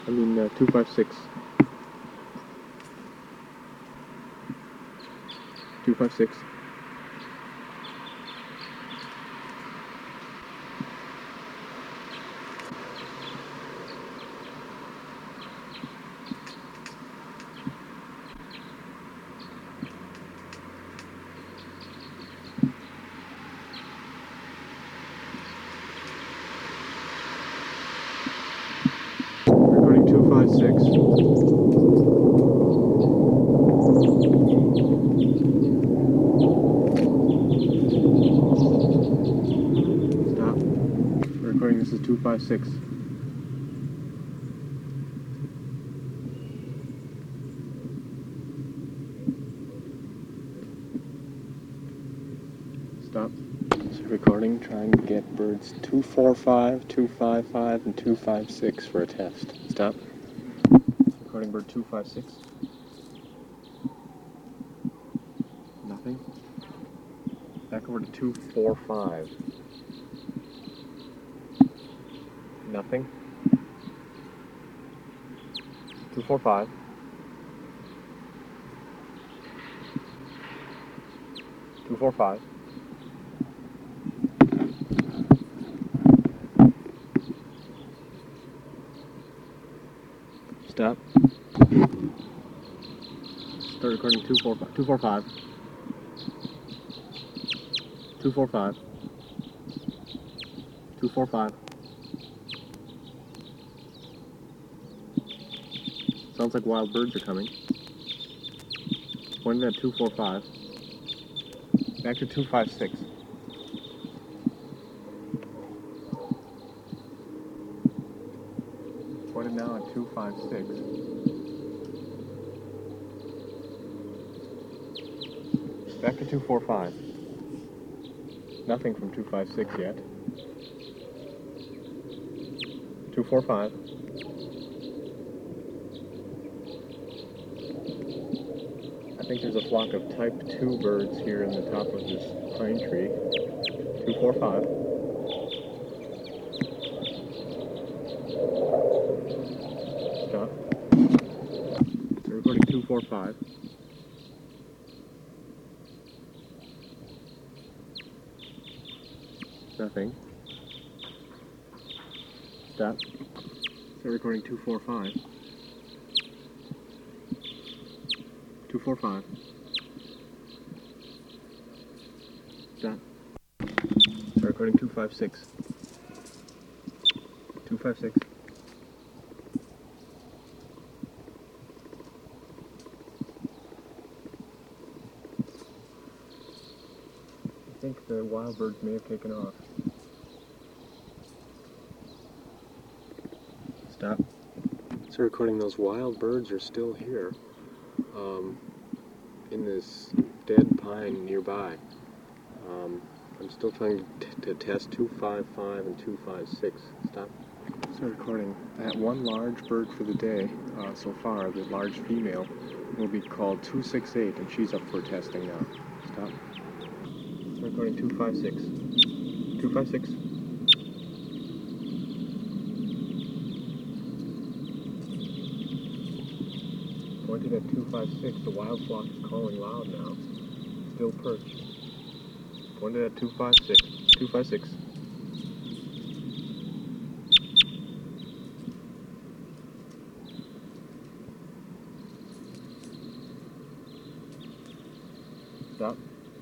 256. 256. Recording 256. Stop. Recording, this is 256. Stop. So recording, trying to get birds 245, 255, and 256 for a test. Stop. Recording bird 256. Nothing. Back over to 245. Nothing. 245. 245. Stop. Start recording 245. 245. 245. 245. Sounds like wild birds are coming. Pointed at 245. Back to 256. Pointed now at 256. Back to 245. Nothing from 256 yet. 245. I think there's a flock of type 2 birds here in the top of this pine tree. 245. Stop. I'm recording 245. Nothing. Stop. Start recording 245. 245. Stop. Start recording 256. 256. I think the wild birds may have taken off. Stop. So recording, those wild birds are still here, in this dead pine nearby. I'm still trying to test 255 and 256. Stop. So recording, that one large bird for the day, so far, the large female, will be called 268, and she's up for testing now. Stop. So recording 256. 256. Pointed at 256, the wild flock is calling loud now. Still perched. Pointed at 256. 256. Stop.